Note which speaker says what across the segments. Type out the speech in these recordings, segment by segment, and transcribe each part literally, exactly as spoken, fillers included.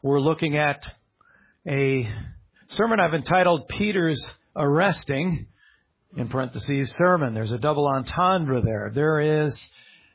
Speaker 1: we're looking at a sermon I've entitled Peter's Arresting, in parentheses, sermon. There's a double entendre there. There is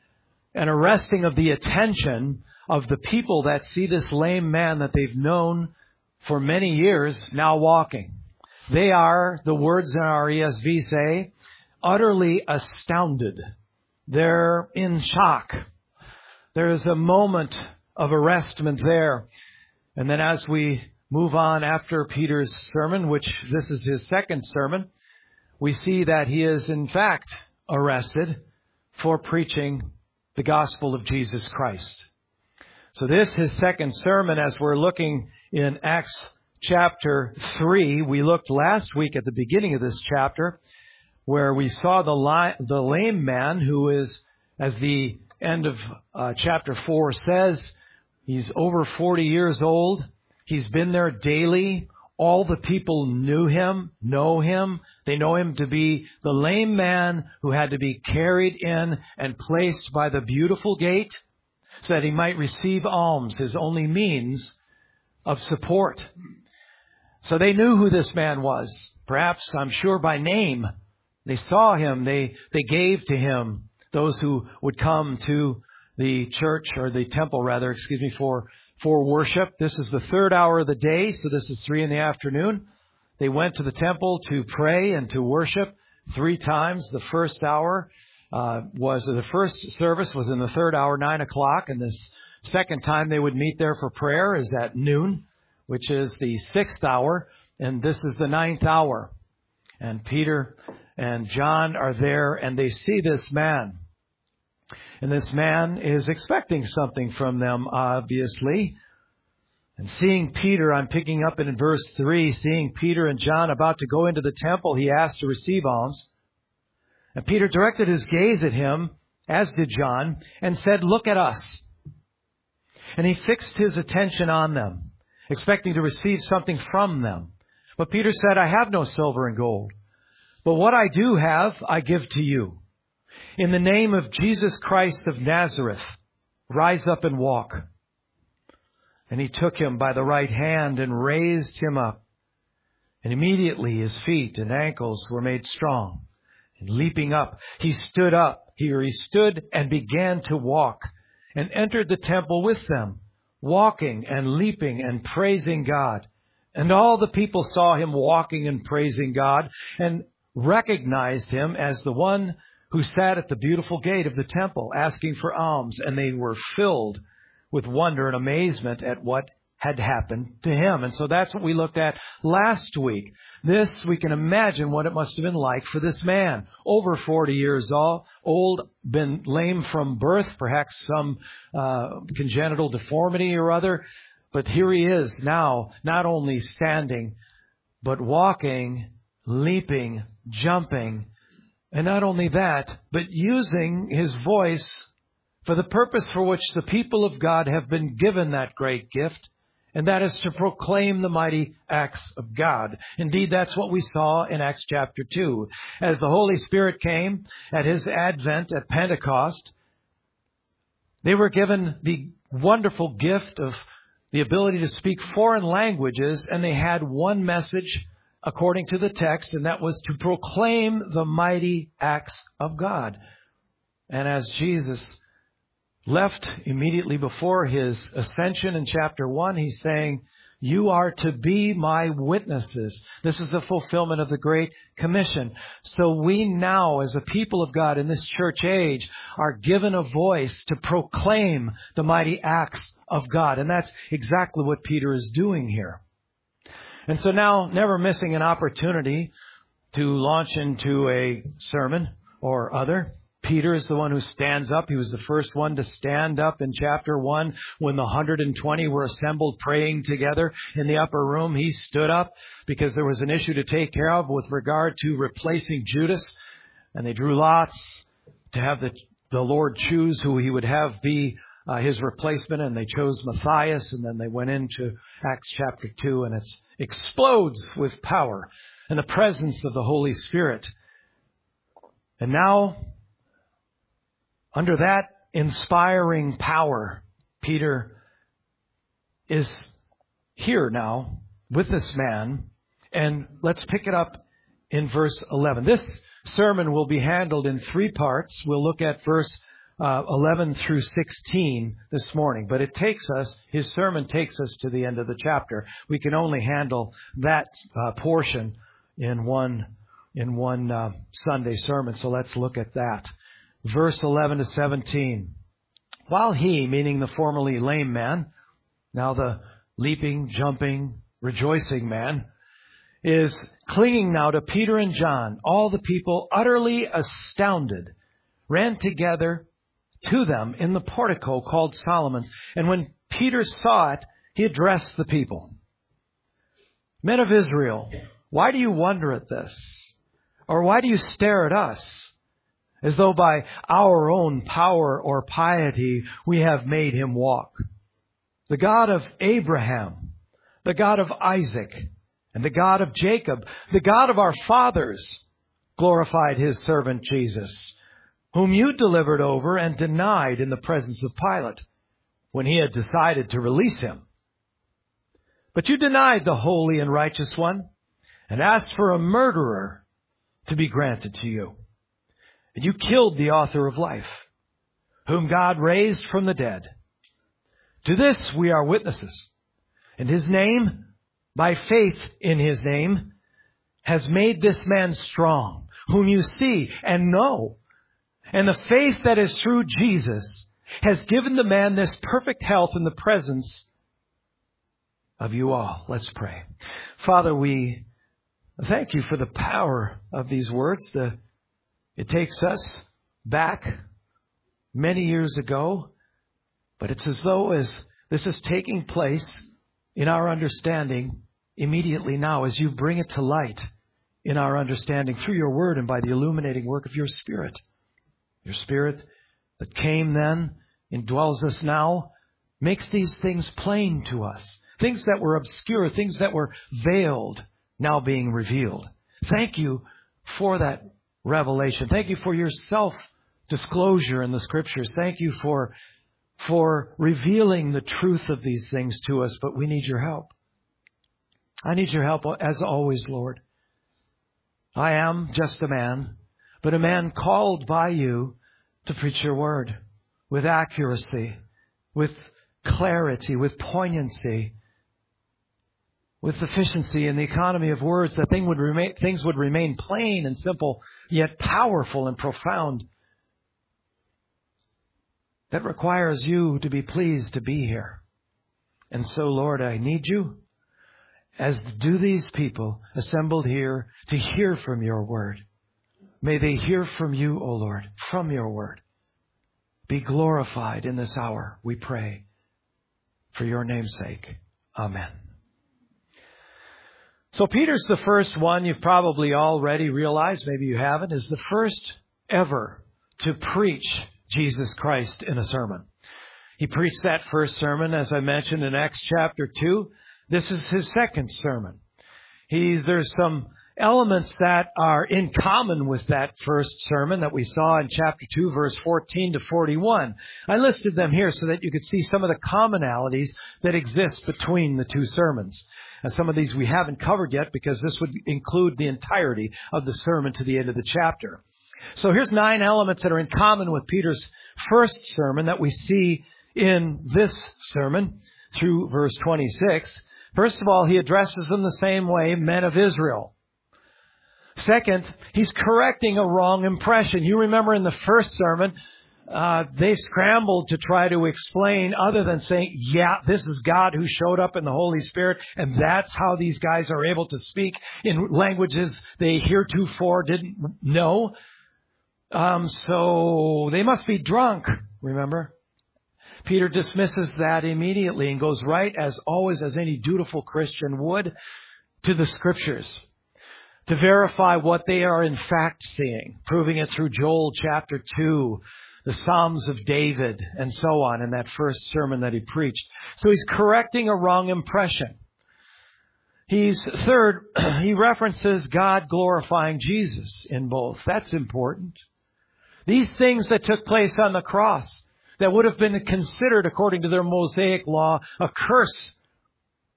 Speaker 1: an arresting of the attention of the people that see this lame man that they've known for many years now walking. They are, the words in our E S V say, utterly astounded. They're in shock. There is a moment of arrestment there. And then as we move on after Peter's sermon, which this is his second sermon, we see that he is in fact arrested for preaching the gospel of Jesus Christ. So this, his second sermon, as we're looking in Acts chapter three, we looked last week at the beginning of this chapter where we saw the, li- the lame man who is, as the end of uh, chapter four says, he's over forty years old. He's been there daily. All the people knew him, know him. They know him to be the lame man who had to be carried in and placed by the beautiful gate so that he might receive alms, his only means of support. So they knew who this man was. Perhaps, I'm sure, by name. They saw him. They, they gave to him, those who would come to the church, or the temple rather, excuse me, for for worship. This is the third hour of the day, so this is three in the afternoon. They went to the temple to pray and to worship three times. The first hour uh, was, the first service was in the third hour, nine o'clock, and this second time they would meet there for prayer is at noon, which is the sixth hour, and this is the ninth hour. And Peter and John are there, and they see this man. And this man is expecting something from them, obviously. And seeing Peter, I'm picking up in verse three, seeing Peter and John about to go into the temple, he asked to receive alms. And Peter directed his gaze at him, as did John, and said, "Look at us." And he fixed his attention on them, expecting to receive something from them. But Peter said, "I have no silver and gold, but what I do have, I give to you. In the name of Jesus Christ of Nazareth, rise up and walk." And he took him by the right hand and raised him up. And immediately his feet and ankles were made strong. And leaping up, he stood up. Here he stood and began to walk, and entered the temple with them, walking and leaping and praising God. And all the people saw him walking and praising God, and recognized him as the one who sat at the beautiful gate of the temple asking for alms. And they were filled with wonder and amazement at what had happened to him. And so that's what we looked at last week. This, we can imagine what it must have been like for this man. Over forty years old, been lame from birth, perhaps some uh, congenital deformity or other. But here he is now, not only standing, but walking, leaping, jumping. And not only that, but using his voice for the purpose for which the people of God have been given that great gift, and that is to proclaim the mighty acts of God. Indeed, that's what we saw in Acts chapter two. As the Holy Spirit came at his advent at Pentecost, they were given the wonderful gift of the ability to speak foreign languages, and they had one message according to the text, and that was to proclaim the mighty acts of God. And as Jesus left immediately before his ascension in chapter one, he's saying, "You are to be my witnesses." This is the fulfillment of the Great Commission. So we now, as a people of God in this church age, are given a voice to proclaim the mighty acts of God. And that's exactly what Peter is doing here. And so now, never missing an opportunity to launch into a sermon or other, Peter is the one who stands up. He was the first one to stand up in chapter one when the one hundred twenty were assembled praying together in the upper room. He stood up because there was an issue to take care of with regard to replacing Judas. And they drew lots to have the, the Lord choose who he would have be uh, his replacement. And they chose Matthias. And then they went into Acts chapter two, and it explodes with power and the presence of the Holy Spirit. And now, under that inspiring power, Peter is here now with this man, and let's pick it up in verse eleven. This sermon will be handled in three parts. We'll look at verse uh, eleven through sixteen this morning, but it takes us, his sermon takes us to the end of the chapter. We can only handle that uh, portion in one in one uh, Sunday sermon, so let's look at that. Verse eleven to seventeen. While he, meaning the formerly lame man, now the leaping, jumping, rejoicing man, is clinging now to Peter and John, all the people, utterly astounded, ran together to them in the portico called Solomon's. And when Peter saw it, he addressed the people. Men of Israel, why do you wonder at this? Or why do you stare at us, as though by our own power or piety we have made him walk? The God of Abraham, the God of Isaac, and the God of Jacob, the God of our fathers, glorified his servant Jesus, whom you delivered over and denied in the presence of Pilate, when he had decided to release him. But you denied the holy and righteous one, and asked for a murderer to be granted to you. And you killed the author of life, whom God raised from the dead. To this we are witnesses. And his name, by faith in his name, has made this man strong, whom you see and know. And the faith that is through Jesus has given the man this perfect health in the presence of you all. Let's pray. Father, we thank you for the power of these words. The, it takes us back many years ago, but it's as though as this is taking place in our understanding immediately now, as you bring it to light in our understanding through your word and by the illuminating work of your Spirit. Your Spirit that came then, indwells us now, makes these things plain to us. Things that were obscure, things that were veiled, now being revealed. Thank you for that revelation. Thank you for your self-disclosure in the Scriptures. Thank you for, for revealing the truth of these things to us, but we need your help. I need your help as always, Lord. I am just a man, but a man called by you to preach your word with accuracy, with clarity, with poignancy, with efficiency and the economy of words, that thing would remain, things would remain plain and simple, yet powerful and profound. That requires you to be pleased to be here. And so, Lord, I need you, as do these people assembled here, to hear from your word. May they hear from you, O Lord, from your word. Be glorified in this hour, we pray, for your name's sake. Amen. So Peter's the first one, you've probably already realized, maybe you haven't, is the first ever to preach Jesus Christ in a sermon. He preached that first sermon, as I mentioned, in Acts chapter two. This is his second sermon. He's, there's some elements that are in common with that first sermon that we saw in chapter two, verse fourteen to forty-one. I listed them here so that you could see some of the commonalities that exist between the two sermons. And some of these we haven't covered yet because this would include the entirety of the sermon to the end of the chapter. So here's nine elements that are in common with Peter's first sermon that we see in this sermon through verse twenty-six. First of all, he addresses them the same way, men of Israel. Second, he's correcting a wrong impression. You remember in the first sermon, uh, they scrambled to try to explain, other than saying, yeah, this is God who showed up in the Holy Spirit, and that's how these guys are able to speak in languages they heretofore didn't know. Um, so they must be drunk, remember? Peter dismisses that immediately and goes right, as always, as any dutiful Christian would, to the Scriptures to verify what they are in fact seeing, proving it through Joel chapter two, the Psalms of David, and so on in that first sermon that he preached. So he's correcting a wrong impression. He's, third, he references God glorifying Jesus in both. That's important. These things that took place on the cross, that would have been considered, according to their Mosaic law, a curse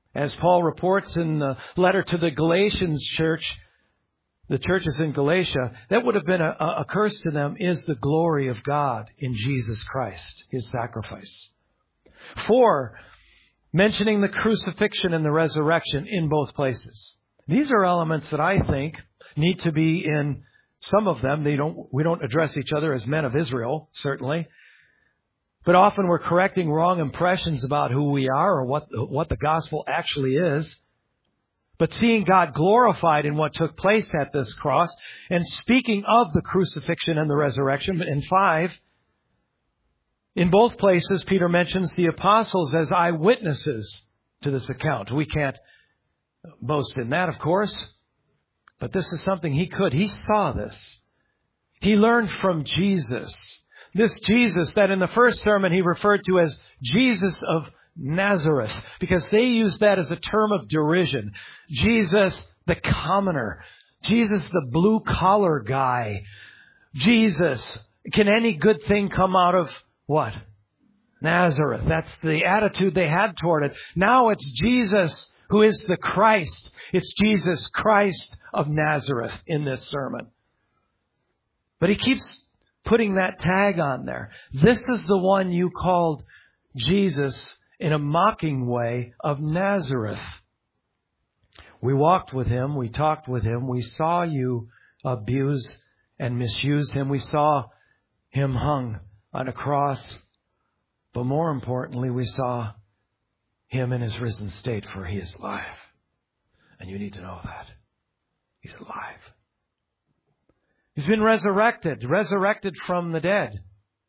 Speaker 1: As Paul reports in the letter to the Galatians church, the churches in Galatia, that would have been a, a curse to them is the glory of God in Jesus Christ, His sacrifice. Four, mentioning the crucifixion and the resurrection in both places. These are elements that I think need to be in some of them. They don't, we don't address each other as men of Israel, certainly. But often we're correcting wrong impressions about who we are or what, what the gospel actually is. But seeing God glorified in what took place at this cross, and speaking of the crucifixion and the resurrection, in five, in both places, Peter mentions the apostles as eyewitnesses to this account. We can't boast in that, of course, but this is something he could. He saw this. He learned from Jesus. This Jesus that in the first sermon he referred to as Jesus of Nazareth, because they used that as a term of derision. Jesus, the commoner. Jesus, the blue-collar guy. Jesus, can any good thing come out of what? Nazareth. That's the attitude they had toward it. Now it's Jesus who is the Christ. It's Jesus Christ of Nazareth in this sermon. But he keeps putting that tag on there. This is the one you called Jesus in a mocking way of Nazareth. We walked with him. We talked with him. We saw you abuse and misuse him. We saw him hung on a cross. But more importantly, we saw him in his risen state, for he is alive. And you need to know that. He's alive. He's been resurrected, resurrected from the dead.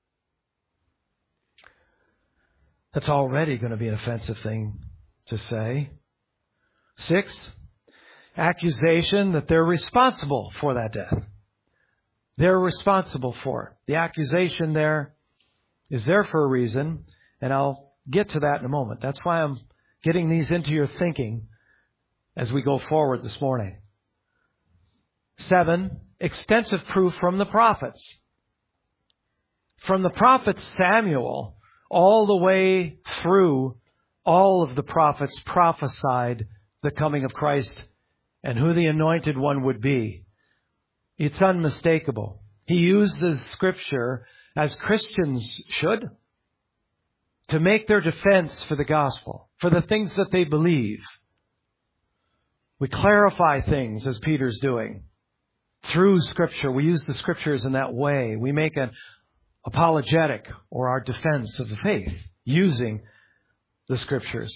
Speaker 1: That's already going to be an offensive thing to say. Six, accusation that they're responsible for that death. They're responsible for it. The accusation there is there for a reason, and I'll get to that in a moment. That's why I'm getting these into your thinking as we go forward this morning. Seven, extensive proof from the prophets. From the prophet Samuel all the way through, all of the prophets prophesied the coming of Christ and who the anointed one would be. It's unmistakable. He uses Scripture, as Christians should, to make their defense for the gospel, for the things that they believe. We clarify things, as Peter's doing, through Scripture. We use the Scriptures in that way. We make an apologetic or our defense of the faith using the Scriptures.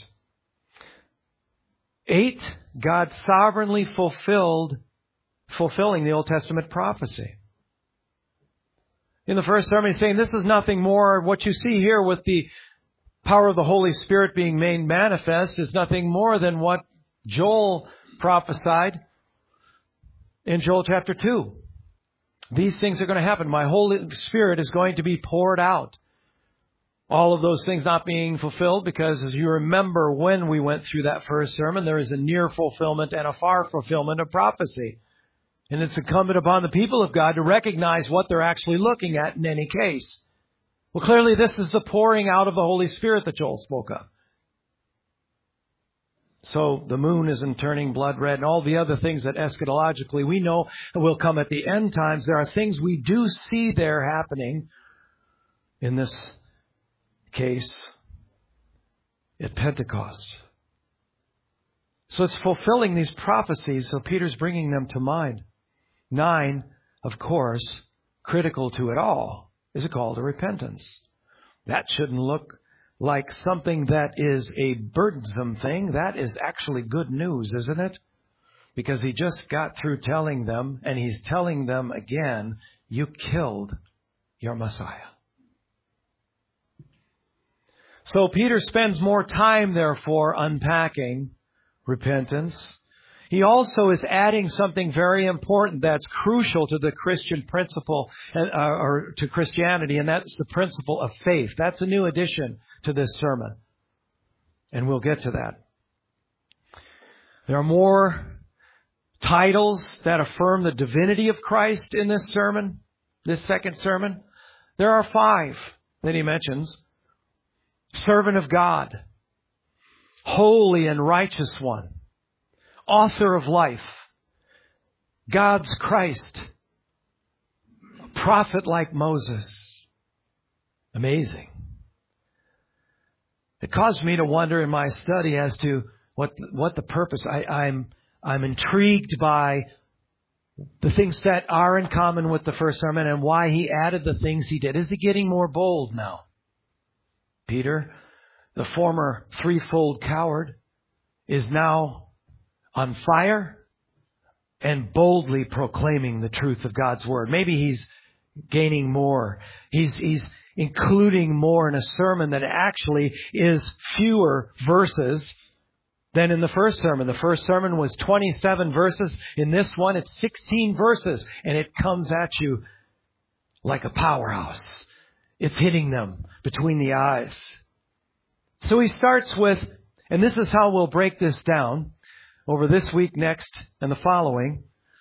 Speaker 1: Eight, God sovereignly fulfilled, fulfilling the Old Testament prophecy. In the first sermon, he's saying this is nothing more. What you see here with the power of the Holy Spirit being made manifest is nothing more than what Joel prophesied in Joel chapter two. These things are going to happen. My Holy Spirit is going to be poured out. All of those things not being fulfilled because, as you remember when we went through that first sermon, there is a near fulfillment and a far fulfillment of prophecy. And it's incumbent upon the people of God to recognize what they're actually looking at in any case. Well, clearly this is the pouring out of the Holy Spirit that Joel spoke of. So the moon isn't turning blood red and all the other things that eschatologically we know will come at the end times. There are things we do see there happening in this case at Pentecost. So it's fulfilling these prophecies, so Peter's bringing them to mind. Nine, of course, critical to it all, is a call to repentance. That shouldn't look like something that is a burdensome thing. That is actually good news, isn't it? Because he just got through telling them, and he's telling them again, you killed your Messiah. So Peter spends more time, therefore, unpacking repentance. He also is adding something very important that's crucial to the Christian principle, uh, or to Christianity, and that's the principle of faith. That's a new addition to this sermon. And we'll get to that. There are more titles that affirm the divinity of Christ in this sermon, this second sermon. There are five that he mentions. Servant of God. holy and righteous one, author of life, God's Christ, a prophet like Moses. Amazing. It caused me to wonder in my study as to what what the purpose. I, I'm I'm intrigued by the things that are in common with the first sermon and why he added the things he did. Is he getting more bold now? Peter, the former threefold coward, is now on fire and boldly proclaiming the truth of God's word. Maybe he's gaining more. He's, he's including more in a sermon that actually is fewer verses than in the first sermon. The first sermon was twenty-seven verses. In this one, it's sixteen verses. And it comes at you like a powerhouse. It's hitting them between the eyes. So he starts with, and this is how we'll break this down over this week, next, and the following.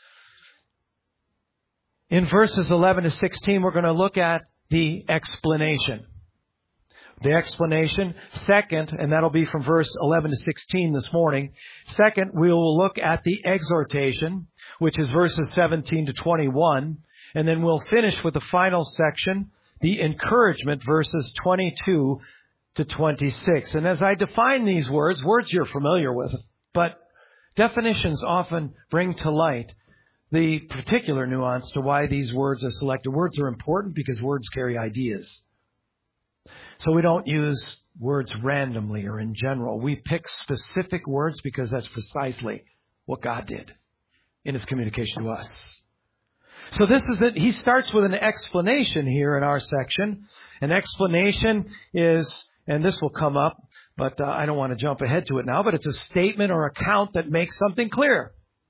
Speaker 1: In verses eleven to sixteen, we're going to look at the explanation. The explanation. Second, and that'll be from verse eleven to sixteen this morning. Second, we will look at the exhortation, which is verses seventeen to twenty-one. And then we'll finish with the final section, the encouragement, verses twenty-two to twenty-six. And as I define these words, words you're familiar with, but definitions often bring to light the particular nuance to why these words are selected. Words are important because words carry ideas. So we don't use words randomly or in general. We pick specific words because that's precisely what God did in His communication to us. So this is it. He starts with an explanation here in our section. An explanation is, and this will come up, but uh, I don't want to jump ahead to it now, but it's a statement or account that makes something clear.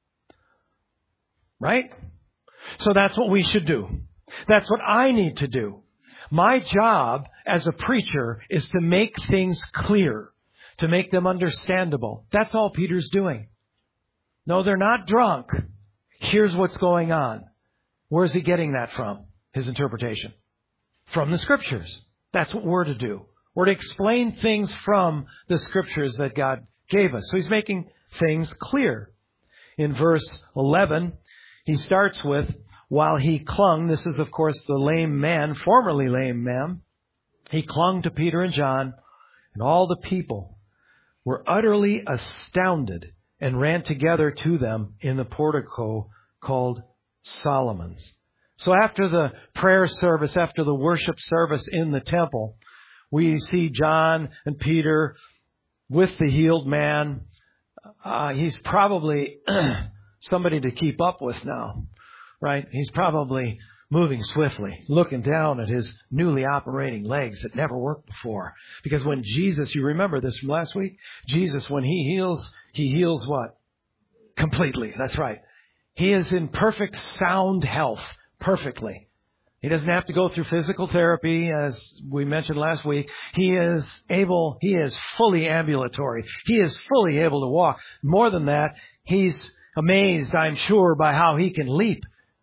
Speaker 1: Right? So that's what we should do. That's what I need to do. My job as a preacher is to make things clear, to make them understandable. That's all Peter's doing. No, they're not drunk. Here's what's going on. Where's he getting that from? His interpretation. From the Scriptures. That's what we're to do. We're to explain things from the Scriptures that God gave us. So he's making things clear. In verse eleven, he starts with, while he clung, this is of course the lame man, formerly lame man, he clung to Peter and John, and all the people were utterly astounded and ran together to them in the portico called Solomon's. So after the prayer service, after the worship service in the temple, we see John and Peter with the healed man. Uh, he's probably somebody to keep up with now, right? He's probably moving swiftly, looking down at his newly operating legs that never worked before. Because when Jesus, you remember this from last week, Jesus, when He heals, He heals what? Completely. That's right. He is in perfect sound health, perfectly. He doesn't have to go through physical therapy, as we mentioned last week. He is able, he is fully ambulatory. He is fully able to walk. More than that, he's amazed, I'm sure, by how he can leap.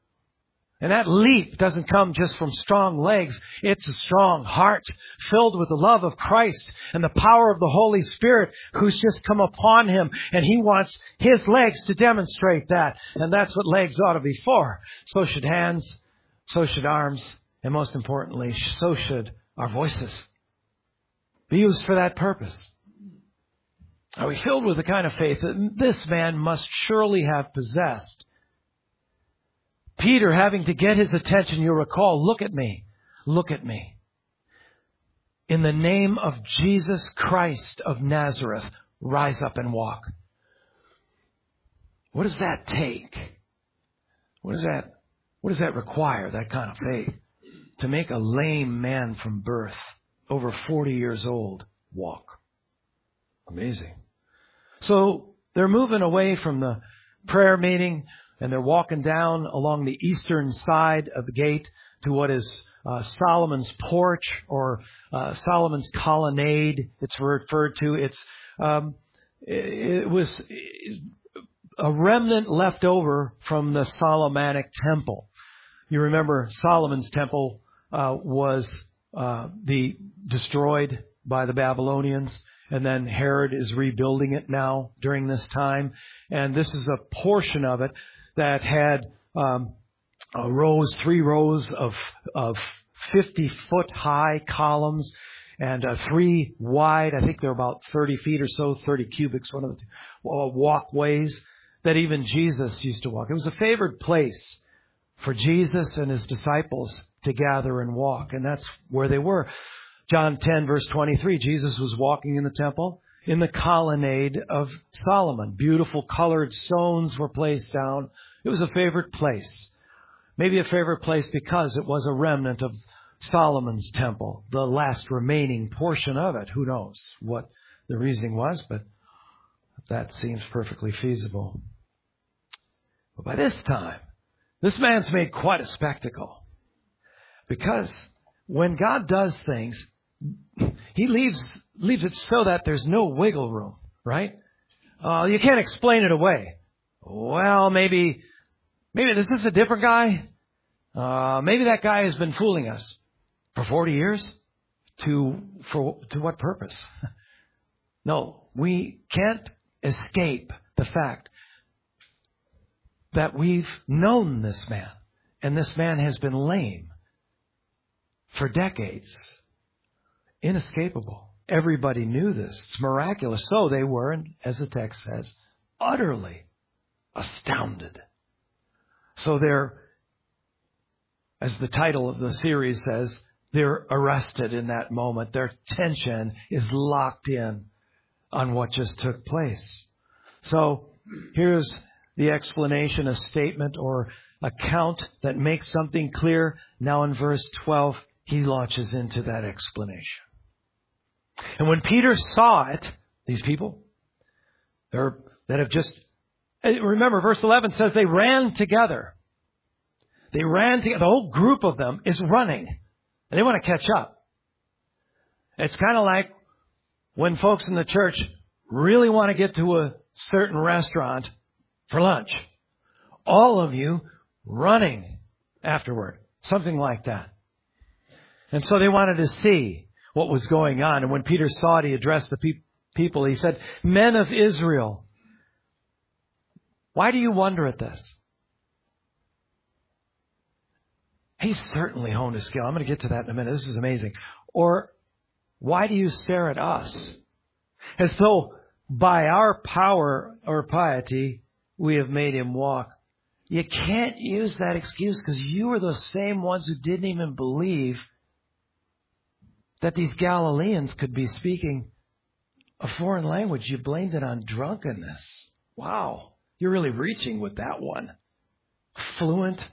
Speaker 1: And that leap doesn't come just from strong legs. It's a strong heart filled with the love of Christ and the power of the Holy Spirit who's just come upon him. And he wants his legs to demonstrate that. And that's what legs ought to be for. So should hands, so should arms, and most importantly, so should our voices be used for that purpose. Are we filled with the kind of faith that this man must surely have possessed? Peter, having to get his attention, you'll recall, look at me, look at me. In the name of Jesus Christ of Nazareth, rise up and walk. What does that take? What does that, what does that require, that kind of faith? To make a lame man from birth, over forty years old, walk. Amazing. So they're moving away from the prayer meeting, and they're walking down along the eastern side of the gate to what is uh, Solomon's porch, or uh, Solomon's colonnade. It's referred to. It's um, it, it was a remnant left over from the Solomonic temple. You remember Solomon's temple uh, was uh, the destroyed by the Babylonians, And then Herod is rebuilding it now during this time. And this is a portion of it that had um, uh, rows, three rows of of fifty foot high columns and uh, three wide. I think they're about thirty feet or so, thirty cubics, one of the two, uh, walkways that even Jesus used to walk. It was a favored place for Jesus and his disciples to gather and walk. And that's where they were. John ten, verse twenty-three, Jesus was walking in the temple in the colonnade of Solomon. Beautiful colored stones were placed down. It was a favorite place. Maybe a favorite place because it was a remnant of Solomon's temple, the last remaining portion of it. Who knows what the reasoning was, but that seems perfectly feasible. But by this time, this man's made quite a spectacle. Because when God does things, he leaves leaves it so that there's no wiggle room, right? Uh, you can't explain it away. Well, maybe maybe this is a different guy. Uh, maybe that guy has been fooling us for forty years. To for to what purpose? No, we can't escape the fact that we've known this man, and this man has been lame for decades. Inescapable. Everybody knew this. It's miraculous. So they were, as the text says, utterly astounded. So they're, as the title of the series says, they're arrested in that moment. Their attention is locked in on what just took place. So here's the explanation, a statement or account that makes something clear. Now in verse twelve, he launches into that explanation. And when Peter saw it, these people they're, that have just, remember verse eleven says they ran together. They ran together. The whole group of them is running. And they want to catch up. It's kind of like when folks in the church really want to get to a certain restaurant for lunch. All of you running afterward. Something like that. And so they wanted to see what was going on. And when Peter saw it, he addressed the pe- people. He said, "Men of Israel, why do you wonder at this?" He certainly honed his skill. I'm going to get to that in a minute. This is amazing. Or, why do you stare at us? As though by our power or piety, we have made him walk. You can't use that excuse because you were the same ones who didn't even believe that these Galileans could be speaking a foreign language. You blamed it on drunkenness. Wow. You're really reaching with that one. Fluent.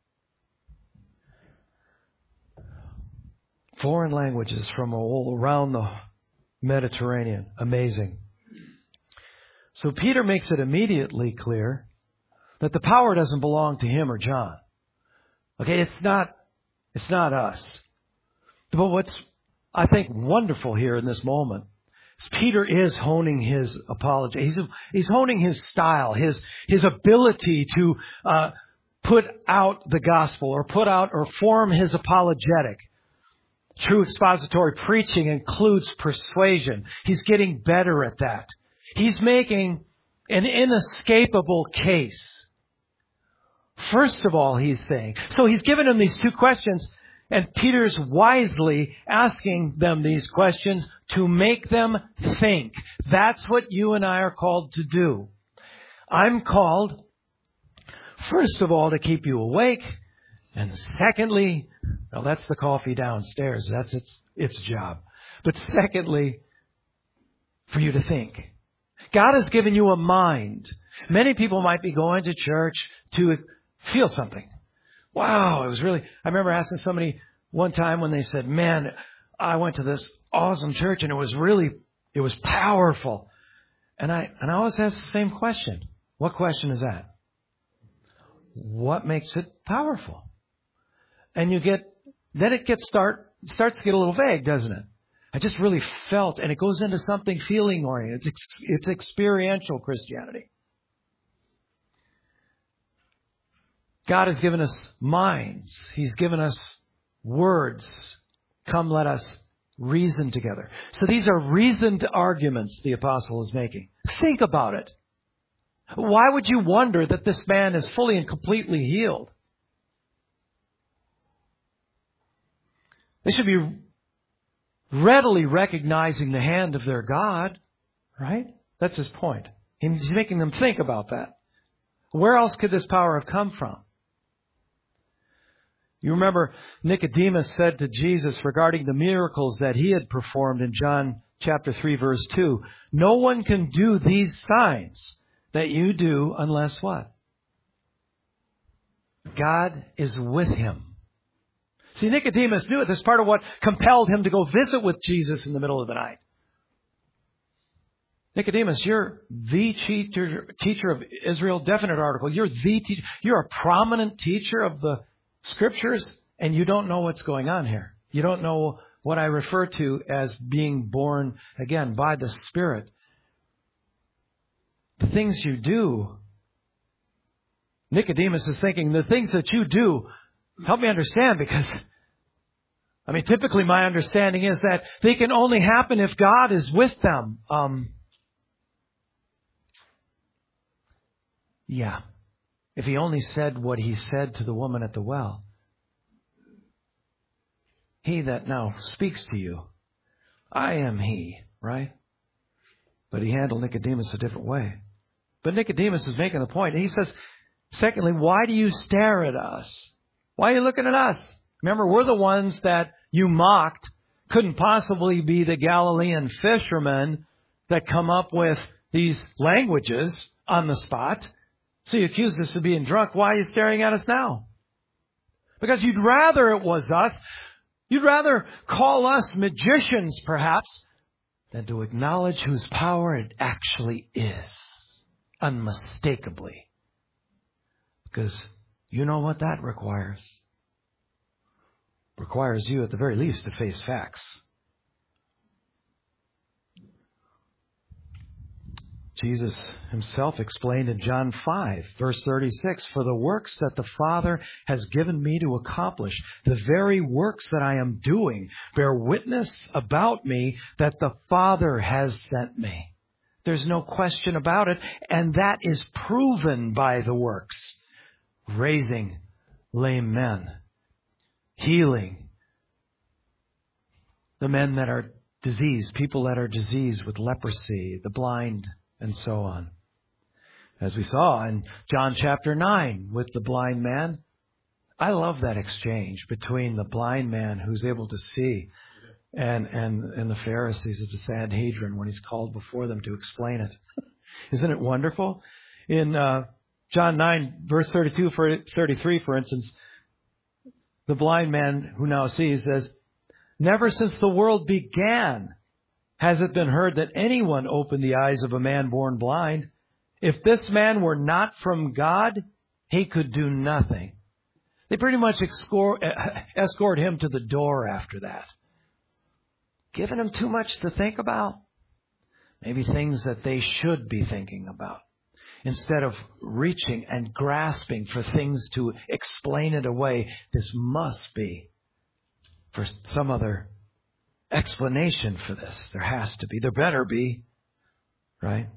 Speaker 1: Foreign languages from all around the Mediterranean. Amazing. So Peter makes it immediately clear that the power doesn't belong to him or John. Okay, it's not, it's not us. But what's, I think, wonderful here in this moment is Peter is honing his apology. He's, he's honing his style, his, his ability to uh, put out the gospel or put out or form his apologetic. True expository preaching includes persuasion. He's getting better at that. He's making an inescapable case. First of all, he's saying, so he's given them these two questions, and Peter's wisely asking them these questions to make them think. That's what you and I are called to do. I'm called, first of all, to keep you awake, and secondly, well, that's the coffee downstairs. That's its its job. But secondly, for you to think. God has given you a mind. Many people might be going to church to feel something. Wow, it was really... I remember asking somebody one time when they said, "Man, I went to this awesome church and it was really, it was powerful." And I and I always ask the same question. What question is that? What makes it powerful? And you get, then it gets start, starts to get a little vague, doesn't it? I just really felt, and it goes into something feeling oriented. It's, it's experiential Christianity. God has given us minds. He's given us words. Come, let us reason together. So these are reasoned arguments the apostle is making. Think about it. Why would you wonder that this man is fully and completely healed? They should be readily recognizing the hand of their God, right? That's his point. He's making them think about that. Where else could this power have come from? You remember Nicodemus said to Jesus regarding the miracles that he had performed in John chapter three, verse two, no one can do these signs that you do unless what? God is with him. See, Nicodemus knew it. That's part of what compelled him to go visit with Jesus in the middle of the night. Nicodemus, you're the teacher, teacher of Israel, definite article. You're the teacher. You're a prominent teacher of the Scriptures, and you don't know what's going on here. You don't know what I refer to as being born again by the Spirit. The things you do, Nicodemus is thinking, the things that you do, help me understand, because, I mean, typically my understanding is that they can only happen if God is with them. Um, yeah. If he only said what he said to the woman at the well. He that now speaks to you, I am he, right? But he handled Nicodemus a different way. But Nicodemus is making the point. And he says, secondly, why do you stare at us? Why are you looking at us? Remember, we're the ones that you mocked. Couldn't possibly be the Galilean fishermen that come up with these languages on the spot. So you accuse us of being drunk. Why are you staring at us now? Because you'd rather it was us. You'd rather call us magicians, perhaps, than to acknowledge whose power it actually is. Unmistakably. Because you know what that requires. Requires you, at the very least, to face facts. Jesus himself explained in John five, verse thirty-six, for the works that the Father has given me to accomplish, the very works that I am doing, bear witness about me that the Father has sent me. There's no question about it, and that is proven by the works. Raising lame men, healing the men that are diseased, people that are diseased with leprosy, the blind, and so on. As we saw in John chapter nine with the blind man, I love that exchange between the blind man who's able to see and, and, and the Pharisees of the Sanhedrin when he's called before them to explain it. Isn't it wonderful? In uh, John nine, verse thirty-two, for thirty-three, for instance, the blind man who now sees says, never since the world began has it been heard that anyone opened the eyes of a man born blind? If this man were not from God, he could do nothing. They pretty much escort, escort him to the door after that. Giving him too much to think about? Maybe things that they should be thinking about. Instead of reaching and grasping for things to explain it away, this must be for some other explanation for this. There has to be. There better be. Right?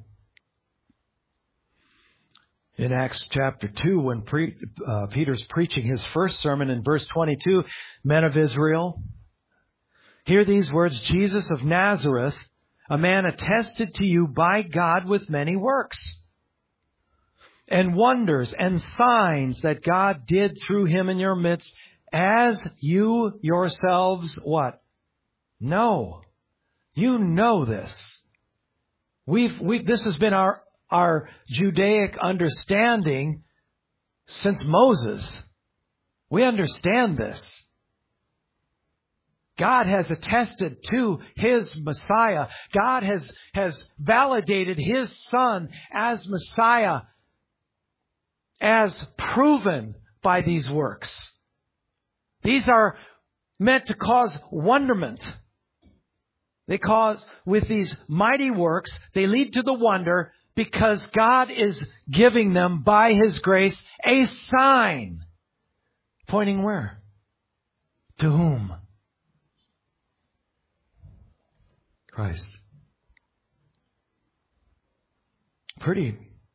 Speaker 1: In Acts chapter two, when pre, uh, Peter's preaching his first sermon in verse twenty-two, men of Israel, hear these words, Jesus of Nazareth, a man attested to you by God with many works and wonders and signs that God did through him in your midst, as you yourselves, what? No. You know this. We've, we've, this has been our, our Judaic understanding since Moses. We understand this. God has attested to his Messiah. God has, has validated his Son as Messiah, as proven by these works. These are meant to cause wonderment. They cause, with these mighty works, they lead to the wonder because God is giving them, by his grace, a sign. Pointing where? To whom? Christ. Pretty,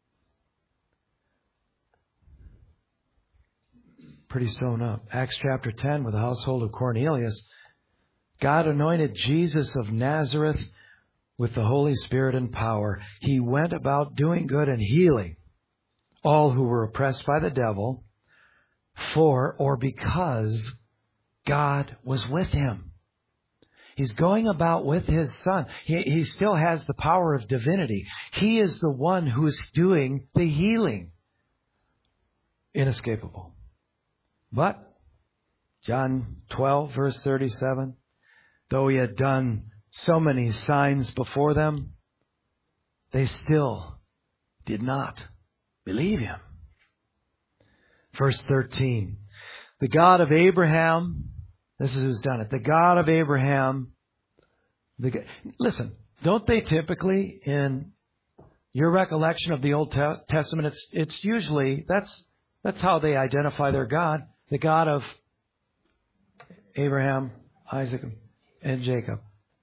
Speaker 1: pretty sewn up. Acts chapter ten, with the household of Cornelius, God anointed Jesus of Nazareth with the Holy Spirit and power. He went about doing good and healing all who were oppressed by the devil, for or because God was with him. He's going about with his Son. He, he still has the power of divinity. He is the one who is doing the healing. Inescapable. But, John twelve, verse thirty-seven, though he had done so many signs before them, they still did not believe him. Verse thirteen, the God of Abraham, this is who's done it, the God of Abraham, the, listen, don't they typically, in your recollection of the Old Testament, it's, it's usually, that's, that's how they identify their God, the God of Abraham, Isaac, and Jacob.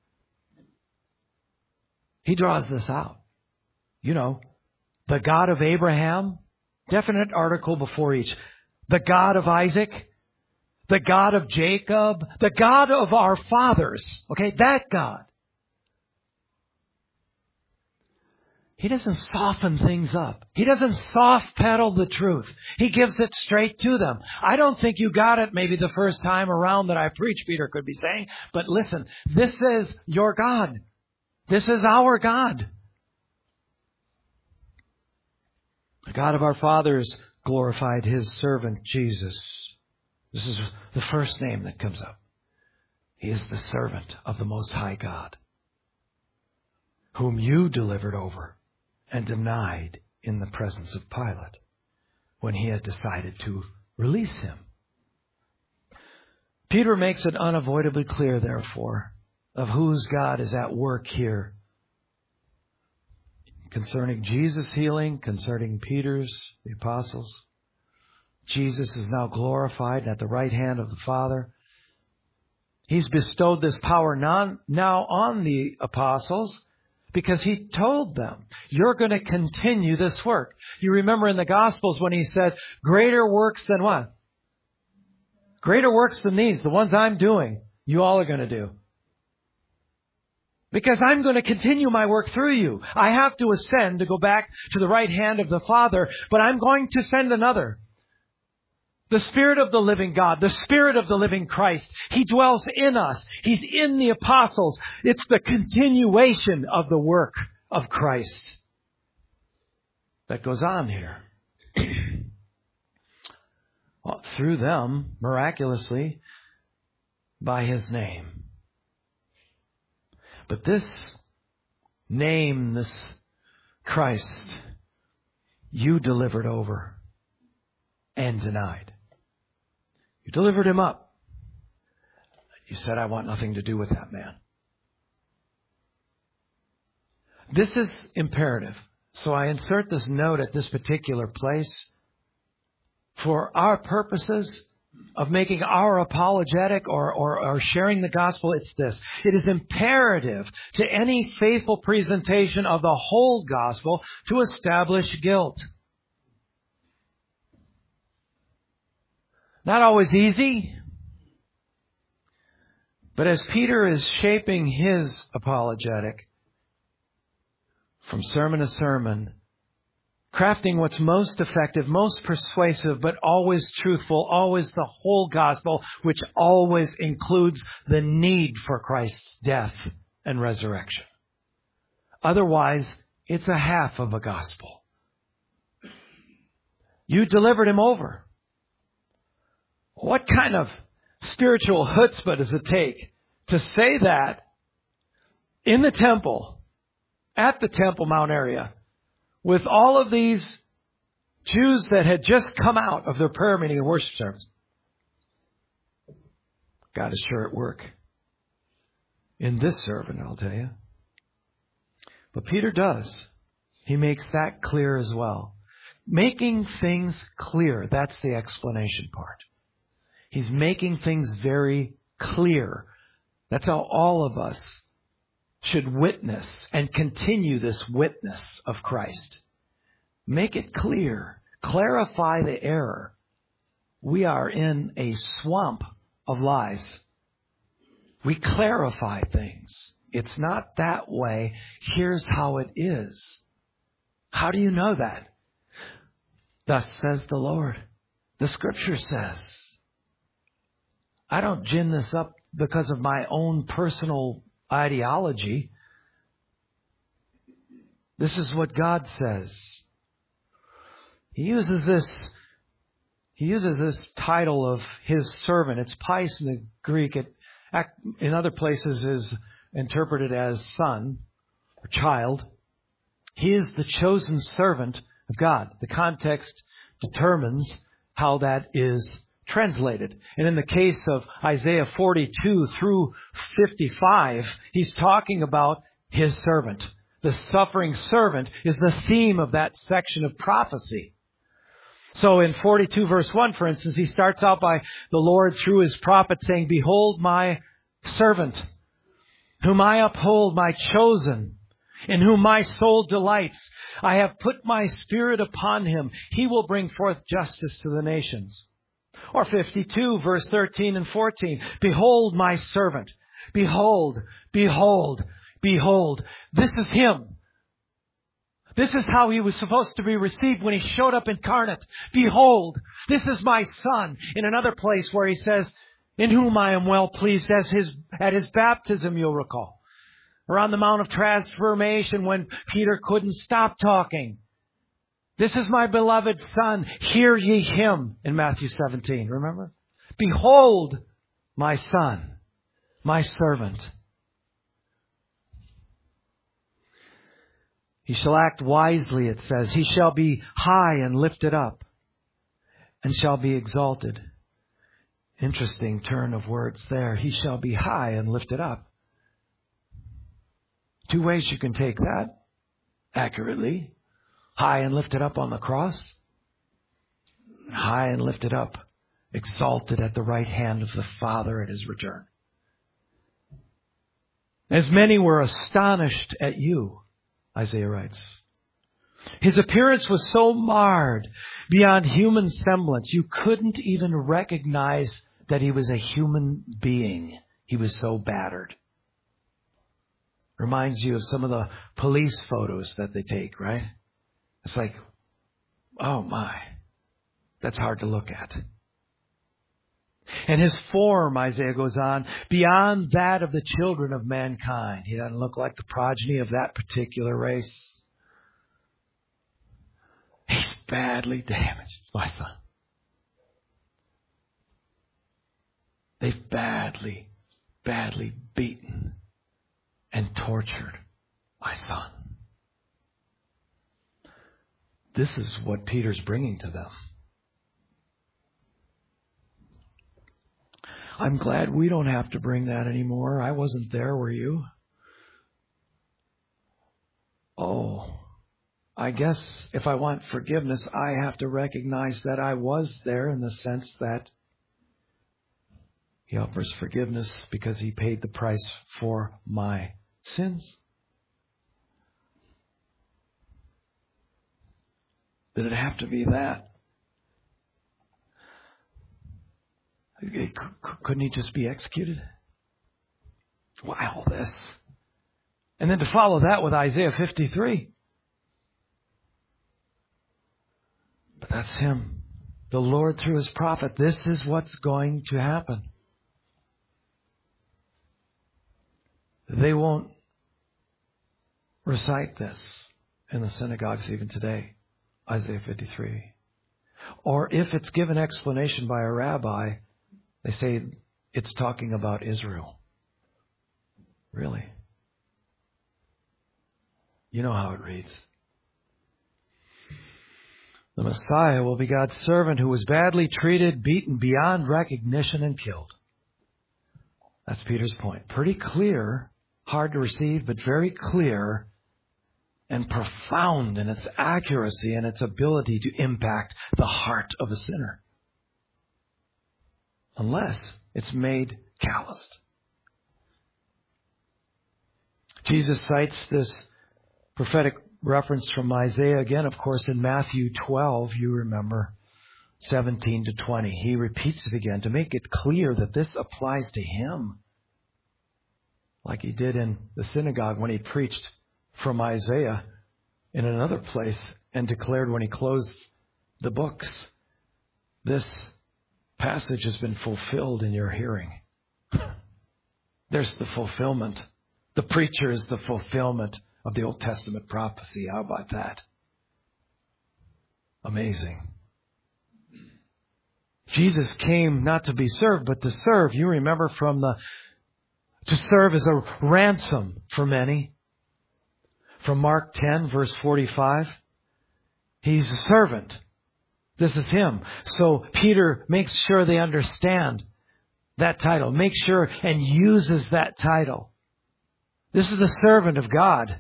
Speaker 1: He draws this out. You know, the God of Abraham, definite article before each. The God of Isaac, the God of Jacob, the God of our fathers. Okay, that God. He doesn't soften things up. He doesn't soft pedal the truth. He gives it straight to them. I don't think you got it maybe the first time around that I preached, Peter could be saying. But listen, this is your God. This is our God. The God of our fathers glorified his servant Jesus. This is the first name that comes up. He is the servant of the Most High God, whom you delivered over and denied in the presence of Pilate when he had decided to release him. Peter makes it unavoidably clear, therefore, of whose God is at work here. Concerning Jesus' healing, concerning Peter's, the apostles. Jesus is now glorified at the right hand of the Father. He's bestowed this power now on the apostles because he told them, you're going to continue this work. You remember in the Gospels when he said, greater works than what? Greater works than these, the ones I'm doing, you all are going to do. Because I'm going to continue my work through you. I have to ascend to go back to the right hand of the Father, but I'm going to send another. The Spirit of the living God, the Spirit of the living Christ. He dwells in us. He's in the apostles. It's the continuation of the work of Christ that goes on here. Well, through them, miraculously, by his name. But this name, this Christ, you delivered over and denied. You delivered him up. You said, I want nothing to do with that man. This is imperative. So I insert this note at this particular place. For our purposes of making our apologetic or, or, or sharing the gospel, it's this. It is imperative to any faithful presentation of the whole gospel to establish guilt. Not always easy, but as Peter is shaping his apologetic from sermon to sermon, crafting what's most effective, most persuasive, but always truthful, always the whole gospel, which always includes the need for Christ's death and resurrection. Otherwise, it's a half of a gospel. You delivered him over. What kind of spiritual chutzpah does it take to say that in the temple, at the Temple Mount area, with all of these Jews that had just come out of their prayer meeting and worship service? God is sure at work in this servant, I'll tell you. But Peter does. He makes that clear as well. Making things clear, that's the explanation part. He's making things very clear. That's how all of us should witness and continue this witness of Christ. Make it clear. Clarify the error. We are in a swamp of lies. We clarify things. It's not that way. Here's how it is. How do you know that? Thus says the Lord. The Scripture says. I don't gin this up because of my own personal ideology. This is what God says. He uses this, he uses this title of His servant. It's pais in the Greek. It, in other places, is interpreted as son or child. He is the chosen servant of God. The context determines how that is translated. And in the case of Isaiah forty-two through fifty-five, he's talking about His servant. The suffering servant is the theme of that section of prophecy. So in forty-two verse one, for instance, he starts out by the Lord through His prophet saying, "Behold my servant, whom I uphold, my chosen, in whom my soul delights. I have put my spirit upon him. He will bring forth justice to the nations." Or fifty-two, verse thirteen and fourteen. "Behold my servant. Behold, behold, behold." This is Him. This is how He was supposed to be received when He showed up incarnate. "Behold, this is my Son." In another place where He says, "In whom I am well pleased," as his, at His baptism, you'll recall. Or on the Mount of Transformation when Peter couldn't stop talking. "This is my beloved Son, hear ye Him," in Matthew seventeen, remember? "Behold my Son, my servant." He shall act wisely, it says. He shall be high and lifted up, and shall be exalted. Interesting turn of words there. He shall be high and lifted up. Two ways you can take that accurately. High and lifted up on the cross. High and lifted up, exalted at the right hand of the Father at His return. "As many were astonished at you," Isaiah writes. "His appearance was so marred beyond human semblance, you couldn't even recognize that He was a human being. He was so battered." Reminds you of some of the police photos that they take, right? It's like, oh my, that's hard to look at. "And His form," Isaiah goes on, "beyond that of the children of mankind." He doesn't look like the progeny of that particular race. "He's badly damaged, my Son." They've badly, badly beaten and tortured my Son. This is what Peter's bringing to them. I'm glad we don't have to bring that anymore. I wasn't there, were you? Oh, I guess if I want forgiveness, I have to recognize that I was there, in the sense that He offers forgiveness because He paid the price for my sins. Did it have to be that? Couldn't He just be executed? Why all this? And then to follow that with Isaiah fifty-three. But that's Him. The Lord through His prophet. This is what's going to happen. They won't recite this in the synagogues even today. Isaiah fifty-three. Or if it's given explanation by a rabbi, they say it's talking about Israel. Really? You know how it reads. The Messiah will be God's servant who was badly treated, beaten beyond recognition, and killed. That's Peter's point. Pretty clear, hard to receive, but very clear and profound in its accuracy and its ability to impact the heart of a sinner. Unless it's made calloused. Jesus cites this prophetic reference from Isaiah again, of course, in Matthew twelve, you remember, seventeen to twenty. He repeats it again to make it clear that this applies to him. Like he did in the synagogue when he preached from Isaiah in another place and declared when he closed the books, this passage has been fulfilled in your hearing. There's the fulfillment. The preacher is the fulfillment of the Old Testament prophecy. How about that? Amazing. Jesus came not to be served, but to serve. You remember from the, to serve as a ransom for many. From Mark ten, verse forty-five. He's a servant. This is him. So Peter makes sure they understand that title. Make sure and uses that title. This is the servant of God.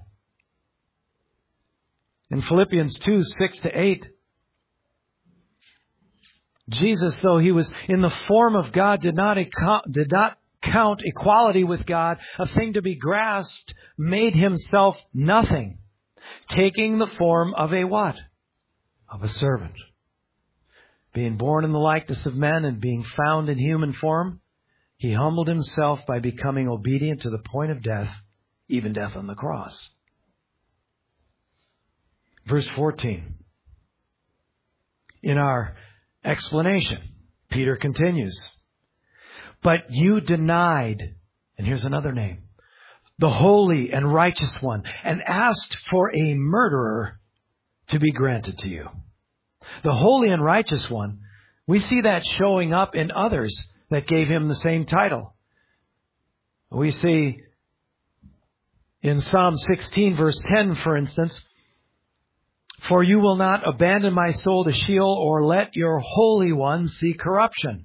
Speaker 1: In Philippians two, six to eight, Jesus, though he was in the form of God, did not, did not count equality with God a thing to be grasped, made himself nothing, taking the form of a what? Of a servant. Being born in the likeness of men and being found in human form, he humbled himself by becoming obedient to the point of death, even death on the cross. Verse fourteen. In our explanation, Peter continues, but you denied, and here's another name, the holy and righteous one, and asked for a murderer to be granted to you. The holy and righteous one, we see that showing up in others that gave him the same title. We see in Psalm sixteen, verse ten, for instance, for you will not abandon my soul to Sheol or let your Holy One see corruption.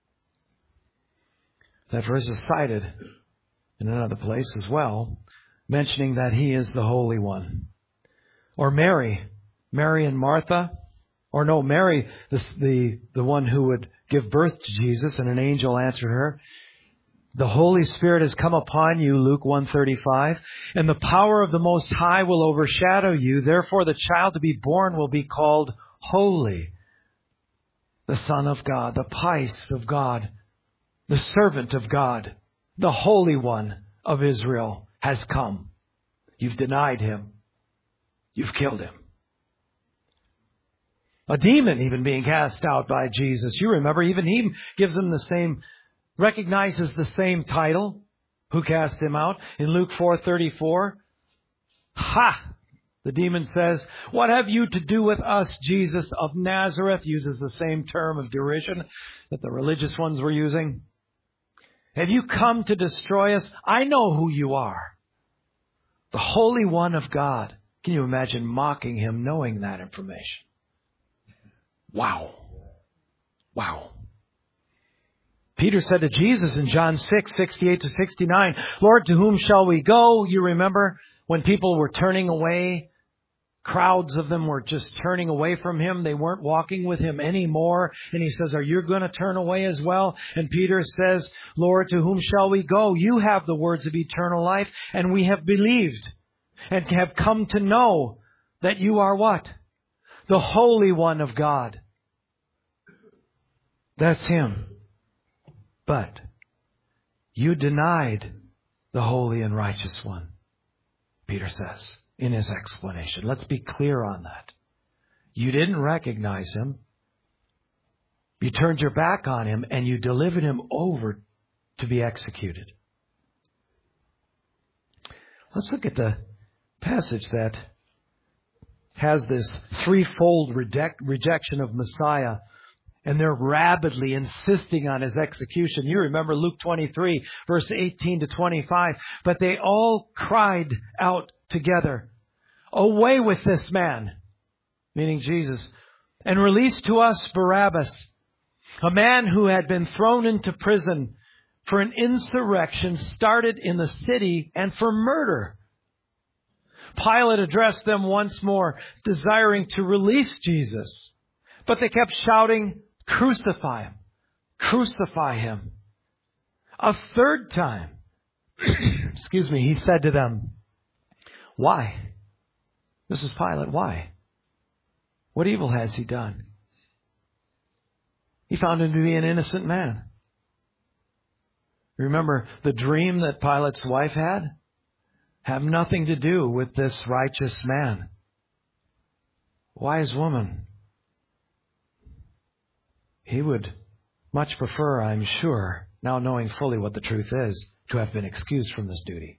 Speaker 1: That verse is cited in another place as well, mentioning that he is the Holy One. Or Mary, Mary and Martha, or no, Mary, the, the, the one who would give birth to Jesus, and an angel answered her, the Holy Spirit has come upon you, Luke one thirty-five, and the power of the Most High will overshadow you. Therefore, the child to be born will be called Holy, the Son of God, the Pais of God, the servant of God, the Holy One of Israel has come. You've denied him. You've killed him. A demon even being cast out by Jesus. You remember, even he gives him the same, recognizes the same title. Who cast him out? In Luke four thirty-four. Ha! The demon says, what have you to do with us, Jesus of Nazareth? Uses the same term of derision that the religious ones were using. Have you come to destroy us? I know who you are. The Holy One of God. Can you imagine mocking him knowing that information? Wow. Wow. Peter said to Jesus in John six, sixty-eight to sixty-nine, Lord, to whom shall we go? You remember when people were turning away, crowds of them were just turning away from him. They weren't walking with him anymore. And he says, are you going to turn away as well? And Peter says, Lord, to whom shall we go? You have the words of eternal life, and we have believed and have come to know that you are what? The Holy One of God. That's him. But you denied the holy and righteous one, Peter says in his explanation. Let's be clear on that. You didn't recognize him. You turned your back on him and you delivered him over to be executed. Let's look at the passage that has this threefold reject, rejection of Messiah. And they're rabidly insisting on his execution. You remember Luke twenty-three, verse eighteen to twenty-five. But they all cried out together, away with this man, meaning Jesus, and release to us Barabbas, a man who had been thrown into prison for an insurrection started in the city and for murder. Pilate addressed them once more, desiring to release Jesus. But they kept shouting, crucify him, crucify him. A third time, excuse me, he said to them, Why? This is Pilate. Why? What evil has he done? He found him to be an innocent man. Remember, the dream that Pilate's wife had had nothing to do with this righteous man. Wise woman. He would much prefer, I'm sure, now knowing fully what the truth is, to have been excused from this duty.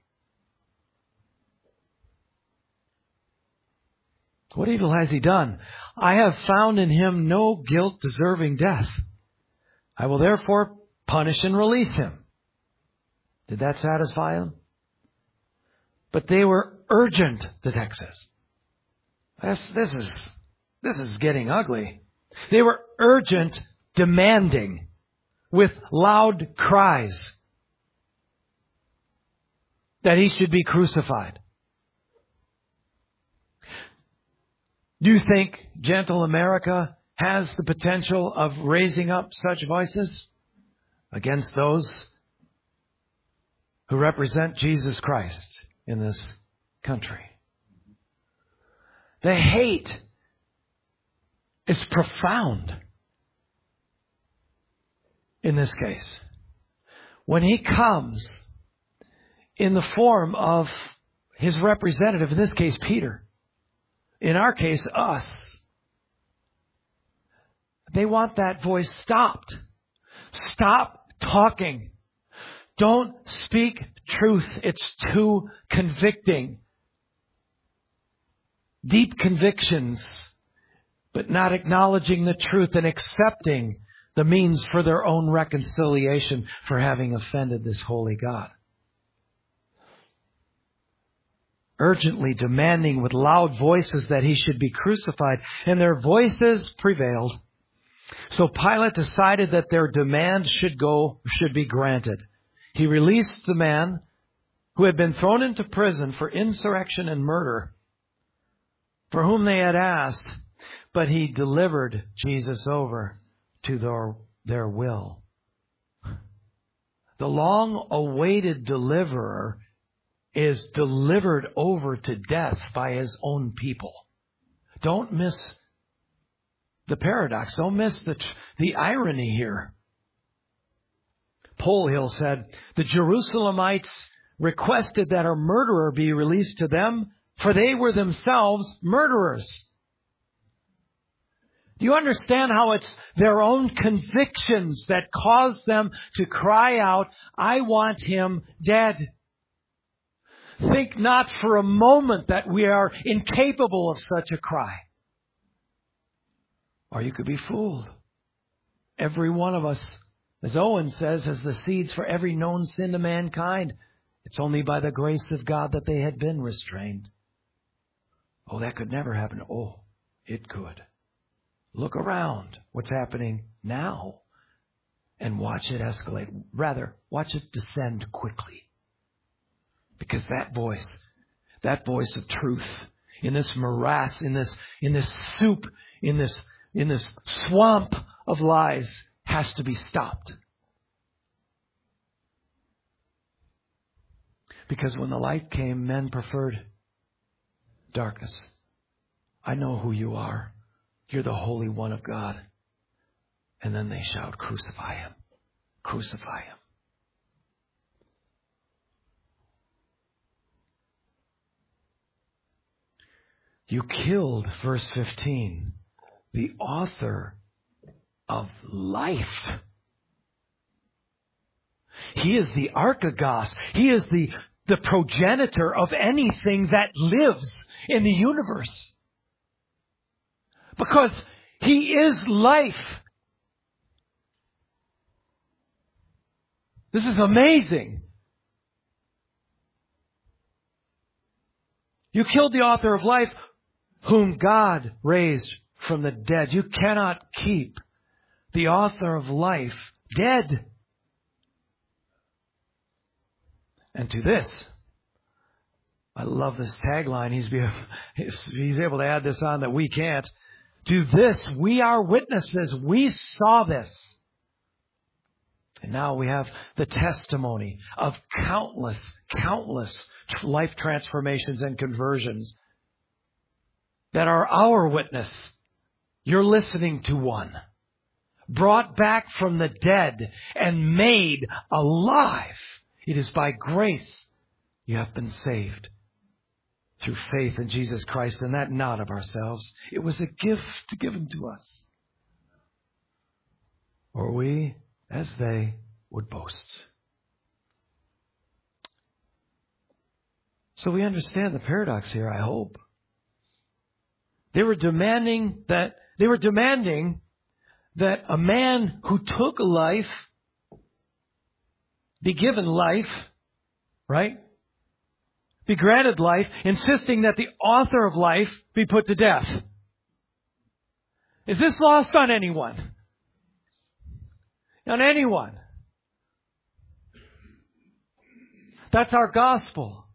Speaker 1: What evil has he done? I have found in him no guilt deserving death. I will therefore punish and release him. Did that satisfy him? But they were urgent, the text says. This, this is, this is getting ugly. They were urgent, demanding, with loud cries, that he should be crucified. Do you think gentle America has the potential of raising up such voices against those who represent Jesus Christ in this country? The hate is profound in this case. When he comes in the form of his representative, in this case Peter, in our case us, they want that voice stopped. Stop talking. Don't speak truth. It's too convicting. Deep convictions, but not acknowledging the truth and accepting the means for their own reconciliation for having offended this holy God. Urgently demanding with loud voices that he should be crucified, and their voices prevailed. So Pilate decided that their demand should go, should be granted. He released the man who had been thrown into prison for insurrection and murder, for whom they had asked, but he delivered Jesus over to their, their will. The long-awaited deliverer is delivered over to death by his own people. Don't miss the paradox. Don't miss the, the irony here. Polhill said, the Jerusalemites requested that a murderer be released to them, for they were themselves murderers. Do you understand how it's their own convictions that cause them to cry out, I want him dead? Think not for a moment that we are incapable of such a cry. Or you could be fooled. Every one of us, as Owen says, has the seeds for every known sin to mankind. It's only by the grace of God that they had been restrained. Oh, that could never happen. Oh, it could. Look around what's happening now and watch it escalate. Rather, watch it descend quickly. Because that voice, that voice of truth, in this morass, in this, in this soup, in this, in this swamp of lies, has to be stopped. Because when the light came, men preferred darkness. I know who you are. You're the Holy One of God. And then they shout, crucify him. Crucify him. You killed, verse fifteen, the author of life. He is the archegos. He is the, the progenitor of anything that lives in the universe. Because he is life. This is amazing. You killed the author of life, whom God raised from the dead. You cannot keep the author of life dead. And to this, I love this tagline. He's, he's able to add this on that we can't. To this, we are witnesses. We saw this. And now we have the testimony of countless, countless life transformations and conversions that are our witness. You're listening to one. Brought back from the dead and made alive. It is by grace you have been saved through faith in Jesus Christ, and that not of ourselves. It was a gift given to us. Or we, as they, would boast. So we understand the paradox here, I hope. They were demanding that they were demanding that a man who took life be given life, right? Be granted life, insisting that the author of life be put to death. Is this lost on anyone? On anyone? That's our gospel.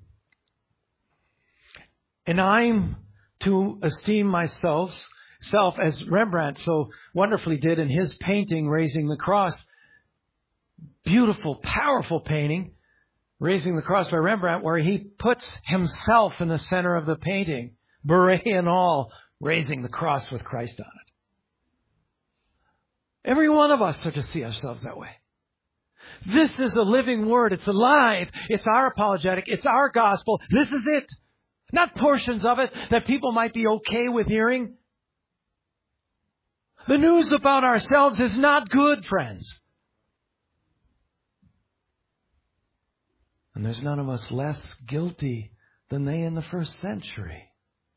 Speaker 1: And I'm to esteem myself self as Rembrandt so wonderfully did in his painting, Raising the Cross. Beautiful, powerful painting, Raising the Cross by Rembrandt, where he puts himself in the center of the painting, beret and all, raising the cross with Christ on it. Every one of us are to see ourselves that way. This is a living word. It's alive. It's our apologetic. It's our gospel. This is it. Not portions of it that people might be okay with hearing. The news about ourselves is not good, friends. And there's none of us less guilty than they in the first century.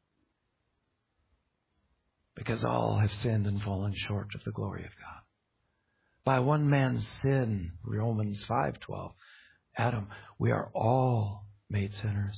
Speaker 1: Because all have sinned and fallen short of the glory of God. By one man's sin, Romans five twelve, Adam, we are all made sinners.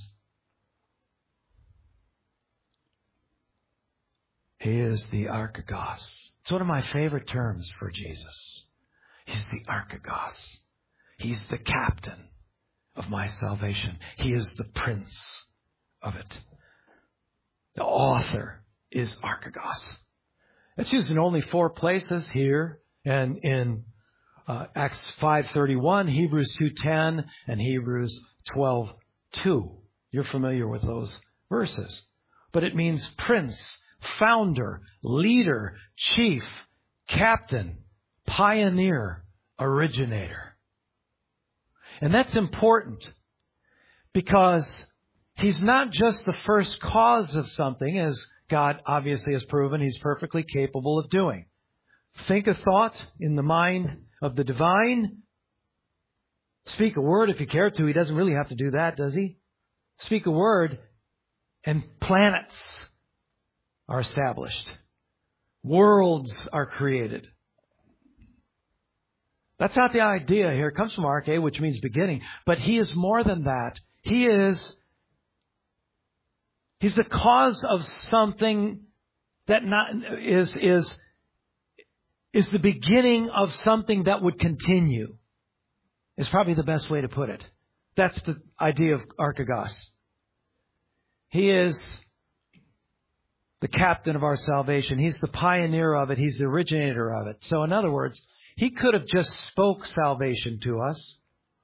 Speaker 1: He is the Archegos. It's one of my favorite terms for Jesus. He's the Archegos. He's the captain of my salvation. He is the prince of it. The author is Archegos. It's used in only four places here and in uh, Acts five thirty-one, Hebrews two ten, and Hebrews twelve two. You're familiar with those verses. But it means prince, founder, leader, chief, captain, pioneer, originator. And that's important because he's not just the first cause of something, as God obviously has proven he's perfectly capable of doing. Think a thought in the mind of the divine. Speak a word if you care to. He doesn't really have to do that, does he? Speak a word and planets are established. Worlds are created. That's not the idea here. It comes from arche, which means beginning. But he is more than that. He is, he's the cause of something that not, is, is, is the beginning of something that would continue. Is probably the best way to put it. That's the idea of Archegos. He is the captain of our salvation. He's the pioneer of it. He's the originator of it. So in other words, he could have just spoke salvation to us.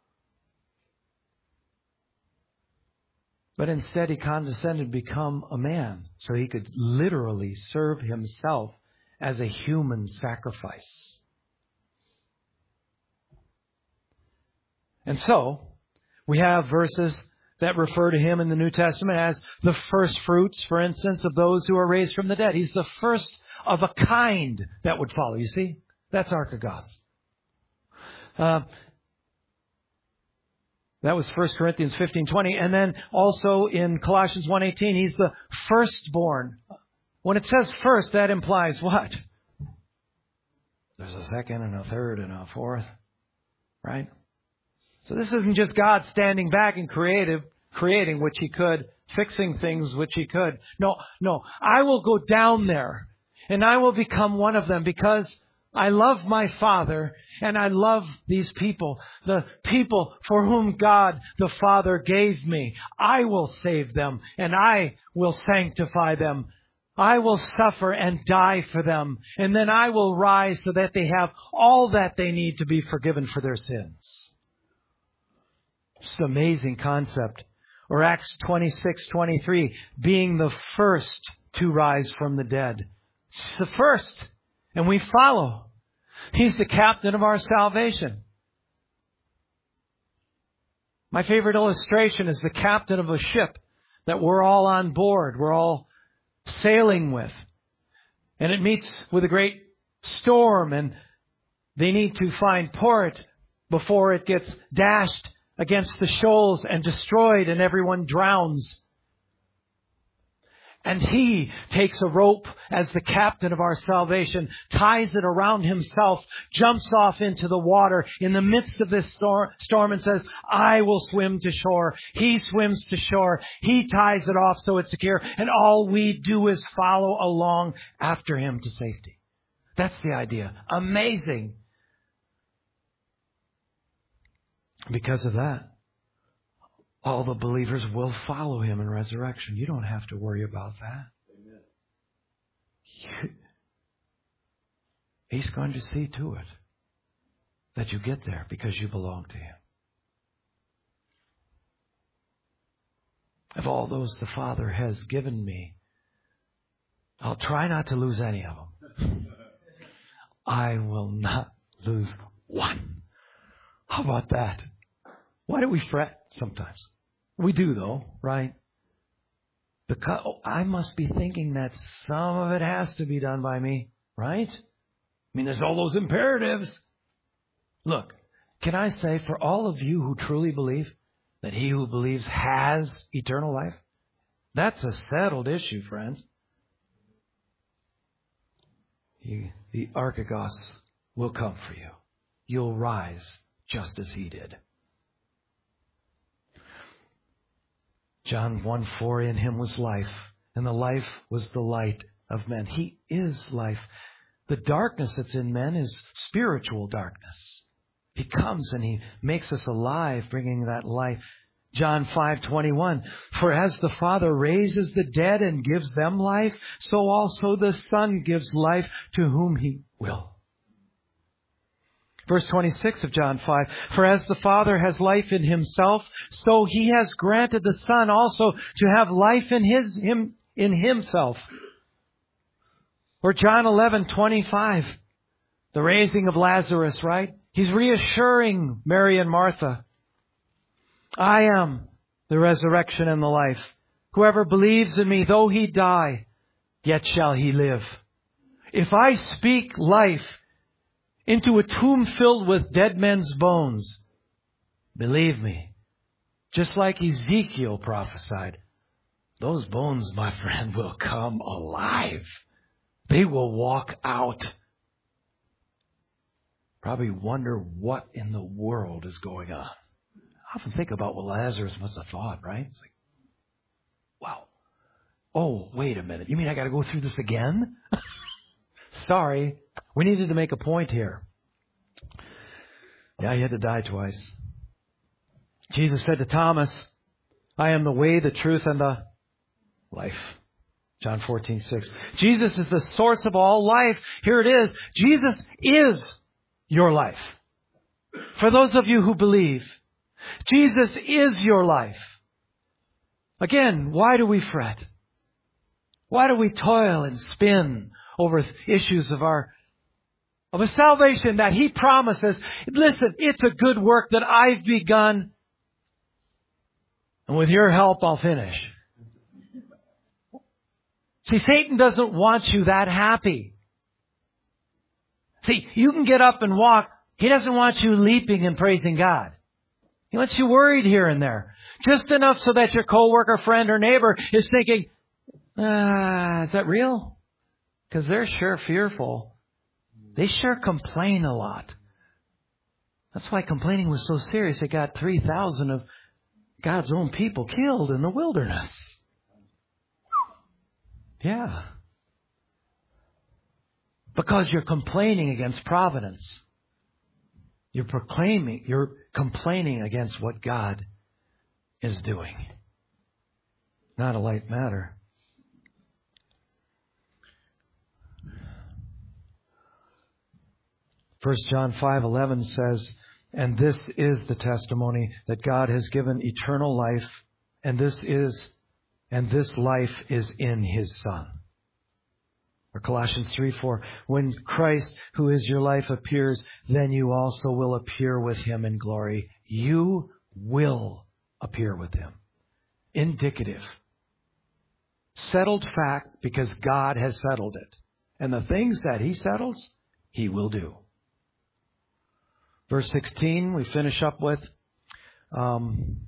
Speaker 1: But instead he condescended to become a man so he could literally serve himself as a human sacrifice. And so we have verses that refer to him in the New Testament as the first fruits, for instance, of those who are raised from the dead. He's the first of a kind that would follow. You see? That's Archegos. Uh, that was First Corinthians fifteen twenty. And then also in Colossians one eighteen, he's the firstborn. When it says first, that implies what? There's a second and a third and a fourth. Right? So this isn't just God standing back and creative, creating which he could, fixing things which he could. No, no. I will go down there and I will become one of them because I love my Father and I love these people, the people for whom God the Father gave me. I will save them and I will sanctify them I will suffer and die for them, and then I will rise so that they have all that they need to be forgiven for their sins. It's an amazing concept. Or Acts twenty-six twenty-three, being the first to rise from the dead. It's the first, and we follow. He's the captain of our salvation. My favorite illustration is the captain of a ship that we're all on board. We're all sailing with. And it meets with a great storm, and they need to find port before it gets dashed against the shoals and destroyed and everyone drowns. And He takes a rope as the captain of our salvation, ties it around Himself, jumps off into the water in the midst of this storm and says, I will swim to shore. He swims to shore. He ties it off so it's secure. And all we do is follow along after Him to safety. That's the idea. Amazing. Because of that, all the believers will follow Him in resurrection. You don't have to worry about that. Amen. He's going to see to it that you get there because you belong to Him. Of all those the Father has given me, I'll try not to lose any of them. I will not lose one. How about that? Why do we fret sometimes? We do though, right? Because oh, I must be thinking that some of it has to be done by me, right? I mean, there's all those imperatives. Look, can I say for all of you who truly believe that he who believes has eternal life, that's a settled issue, friends. You, the Archegos will come for you. You'll rise just as he did. John one four, in him was life, and the life was the light of men. He is life. The darkness that's in men is spiritual darkness. He comes and He makes us alive, bringing that life. John five twenty-one, for as the Father raises the dead and gives them life, so also the Son gives life to whom He will. Verse twenty-six of John five, for as the Father has life in Himself, so He has granted the Son also to have life in His him in Himself. Or John eleven twenty-five, the raising of Lazarus, right? He's reassuring Mary and Martha. I am the resurrection and the life. Whoever believes in me, though he die, yet shall he live. If I speak life into a tomb filled with dead men's bones, believe me, just like Ezekiel prophesied, those bones, my friend, will come alive. They will walk out. Probably wonder what in the world is going on. I often think about what Lazarus must have thought, right? It's like, wow. Oh, wait a minute. You mean I got to go through this again? Sorry. We needed to make a point here. Yeah, he had to die twice. Jesus said to Thomas, I am the way, the truth, and the life. John fourteen six. Jesus is the source of all life. Here it is. Jesus is your life. For those of you who believe, Jesus is your life. Again, why do we fret? Why do we toil and spin over issues of our of a salvation that He promises? Listen, it's a good work that I've begun, and with your help I'll finish. See, Satan doesn't want you that happy. See, you can get up and walk. He doesn't want you leaping and praising God. He wants you worried here and there. Just enough so that your coworker, friend, or neighbor is thinking, ah, is that real? Because they're sure fearful. They sure complain a lot. That's why complaining was so serious. It got three thousand of God's own people killed in the wilderness. Yeah. Because you're complaining against providence. You're proclaiming, you're complaining against what God is doing. Not a light matter. First John five eleven says, and this is the testimony that God has given eternal life, and this is, and this life is in His Son. Or Colossians three four, when Christ, who is your life, appears, then you also will appear with Him in glory. You will appear with Him. Indicative. Settled fact, because God has settled it. And the things that He settles, He will do. Verse sixteen, we finish up with um,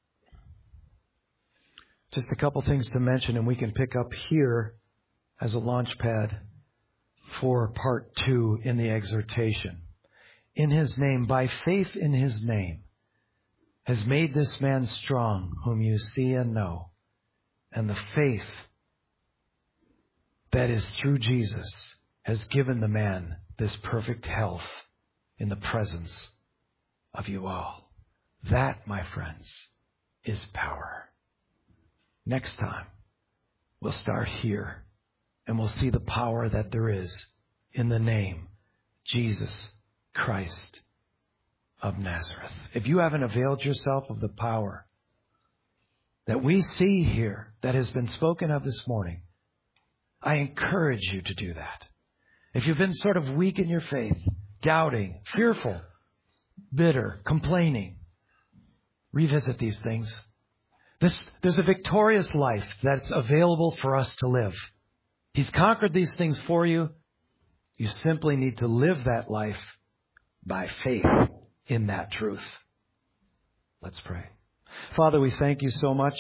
Speaker 1: just a couple things to mention, and we can pick up here as a launch pad for part two in the exhortation. In His name, by faith in His name, has made this man strong, whom you see and know. And the faith that is through Jesus has given the man this perfect health in the presence of you all. That, my friends, is power. Next time, we'll start here. And we'll see the power that there is in the name, Jesus Christ of Nazareth. If you haven't availed yourself of the power that we see here, that has been spoken of this morning, I encourage you to do that. If you've been sort of weak in your faith, doubting, fearful, bitter, complaining, revisit these things. This, there's a victorious life that's available for us to live. He's conquered these things for you. You simply need to live that life by faith in that truth. Let's pray. Father, we thank you so much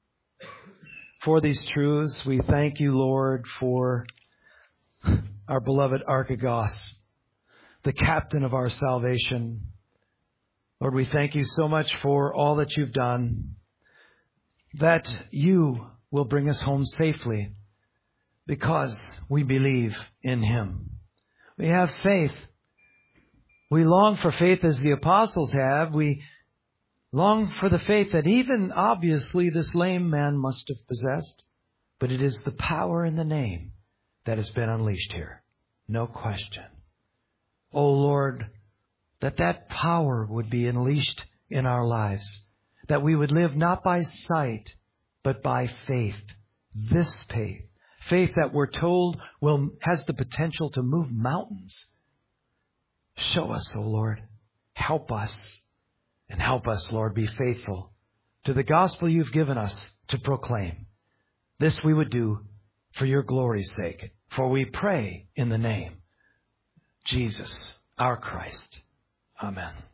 Speaker 1: for these truths. We thank you, Lord, for our beloved Archegos, the captain of our salvation. Lord, we thank you so much for all that you've done, that you will bring us home safely, because we believe in Him. We have faith. We long for faith as the apostles have. We long for the faith that even obviously this lame man must have possessed. But it is the power in the name that has been unleashed here. No question. Oh Lord, that that power would be unleashed in our lives. That we would live not by sight, but by faith. This faith. Faith that we're told will has the potential to move mountains. Show us, O Lord. Help us. And help us, Lord, be faithful to the gospel you've given us to proclaim. This we would do for your glory's sake. For we pray in the name, Jesus, our Christ. Amen.